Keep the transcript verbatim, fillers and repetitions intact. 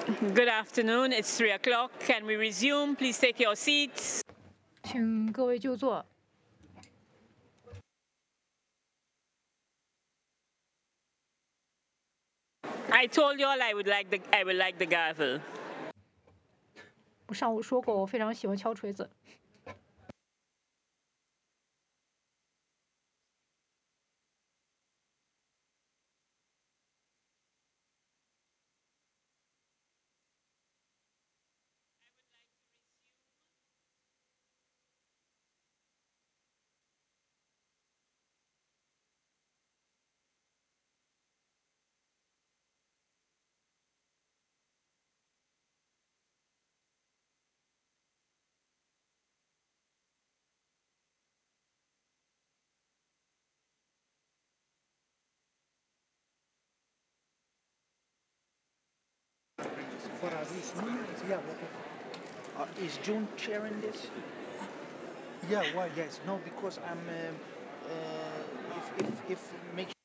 Good afternoon. It's three o'clock. Can we resume? Please take your seats. 请各位就坐。 I told you all I would like the I would like the gavel. 我上午说过，我非常喜欢敲锤子。 What are these? Yeah, what are, uh, is June chairing this? Yeah, why? Yes, no, because I'm. Uh, uh, if if if make